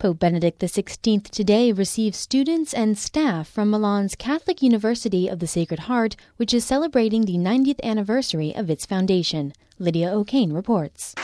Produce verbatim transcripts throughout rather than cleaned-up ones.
Pope Benedict the sixteenth today receives students and staff from Milan's Catholic University of the Sacred Heart, which is celebrating the ninetieth anniversary of its foundation. Lydia O'Kane reports.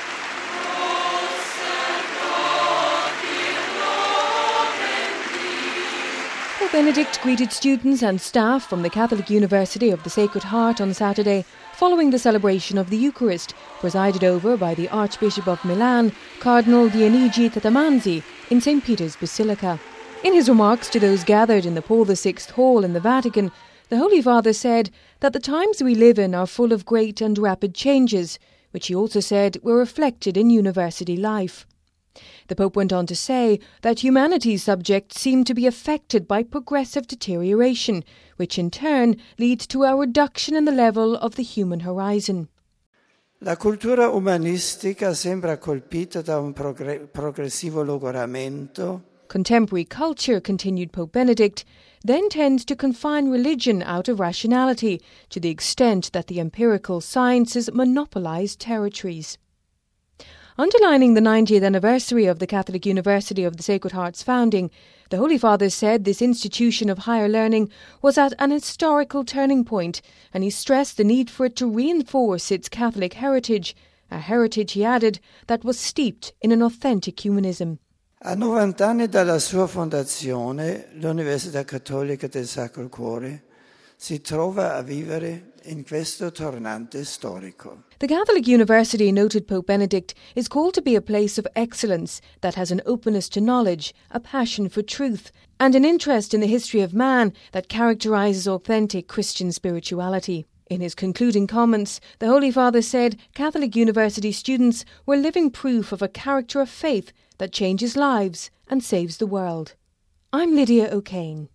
Pope Benedict greeted students and staff from the Catholic University of the Sacred Heart on Saturday, following the celebration of the Eucharist, presided over by the Archbishop of Milan, Cardinal Dionigi Tatamanzi, in Saint Peter's Basilica. In his remarks to those gathered in the Paul the sixth Hall in the Vatican, the Holy Father said that the times we live in are full of great and rapid changes, which he also said were reflected in university life. The Pope went on to say that humanity's subjects seem to be affected by progressive deterioration, which in turn leads to a reduction in the level of the human horizon. La cultura umanistica sembra colpita da un progr- progressivo logoramento. Contemporary culture, continued Pope Benedict, then tends to confine religion out of rationality to the extent that the empirical sciences monopolize territories. Underlining the ninetieth anniversary of the Catholic University of the Sacred Heart's founding, the Holy Father said this institution of higher learning was at an historical turning point, and he stressed the need for it to reinforce its Catholic heritage, a heritage, he added, that was steeped in an authentic humanism. A novant'anni dalla sua fondazione, l'Università Cattolica del Sacro Cuore si trova a vivere in questo tornante storico. The Catholic University, noted Pope Benedict, is called to be a place of excellence that has an openness to knowledge, a passion for truth, and an interest in the history of man that characterizes authentic Christian spirituality. In his concluding comments, the Holy Father said Catholic University students were living proof of a character of faith that changes lives and saves the world. I'm Lydia O'Kane.